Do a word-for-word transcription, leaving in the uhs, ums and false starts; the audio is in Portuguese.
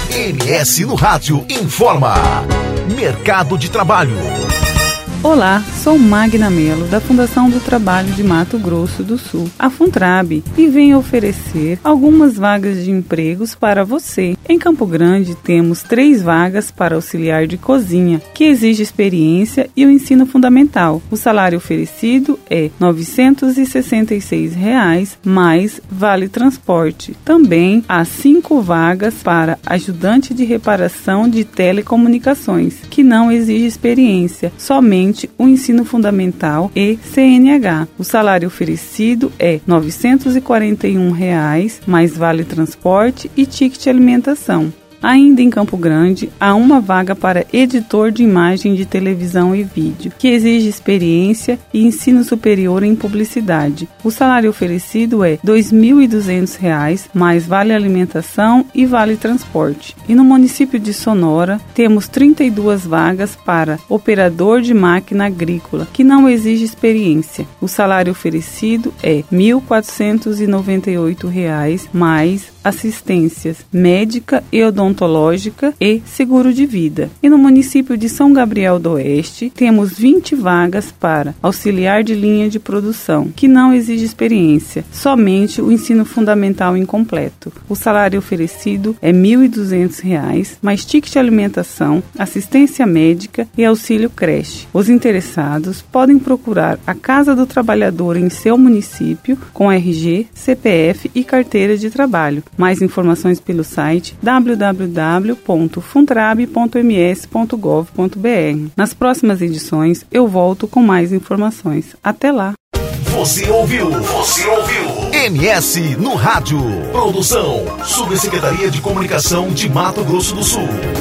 M S no Rádio informa. Mercado de trabalho. Olá, sou Magna Melo, da Fundação do Trabalho de Mato Grosso do Sul, a Funtrab, e venho oferecer algumas vagas de empregos para você. Em Campo Grande, temos três vagas para auxiliar de cozinha, que exige experiência e o ensino fundamental. O salário oferecido é novecentos e sessenta e seis reais, mais vale transporte. Também há cinco vagas para ajudante de reparação de telecomunicações, que não exige experiência, somente o ensino fundamental e C N H. O salário oferecido é novecentos e quarenta e um reais, mais vale transporte e ticket alimentação. Ainda em Campo Grande, há uma vaga para editor de imagem de televisão e vídeo, que exige experiência e ensino superior em publicidade. O salário oferecido é dois mil e duzentos reais, mais vale alimentação e vale transporte. E no município de Sonora, temos trinta e duas vagas para operador de máquina agrícola, que não exige experiência. O salário oferecido é mil quatrocentos e noventa e oito reais, mais assistências médica e odontológica e seguro de vida. E no município de São Gabriel do Oeste, temos vinte vagas para auxiliar de linha de produção, que não exige experiência, somente o ensino fundamental incompleto. O salário oferecido é mil e duzentos reais, mais ticket de alimentação, assistência médica e auxílio creche. Os interessados podem procurar a Casa do Trabalhador em seu município com R G, C P F e carteira de trabalho. Mais informações pelo site w w w ponto funtrab ponto m s ponto gov ponto b r. Nas próximas edições eu volto com mais informações. Até lá! Você ouviu? Você ouviu? M S no Rádio. Produção: Subsecretaria de Comunicação de Mato Grosso do Sul.